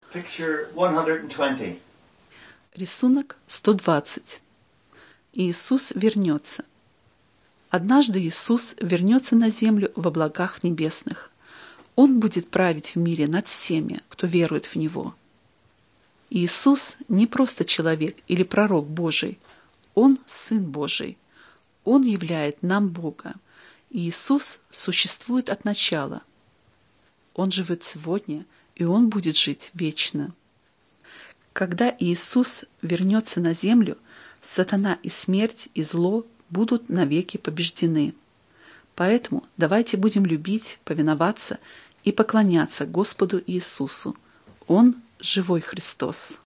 Picture 120. Рисунок 120. Иисус вернется. Однажды Иисус вернется на землю в облаках небесных. Он будет править в мире над всеми, кто верует в Него. Иисус не просто человек или пророк Божий. Он Сын Божий. Он являет нам Бога. Иисус существует от начала. Он живет сегодня, и Он будет жить вечно. Когда Иисус вернется на землю, сатана и смерть и зло будут навеки побеждены. Поэтому давайте будем любить, повиноваться и поклоняться Господу Иисусу. Он – живой Христос.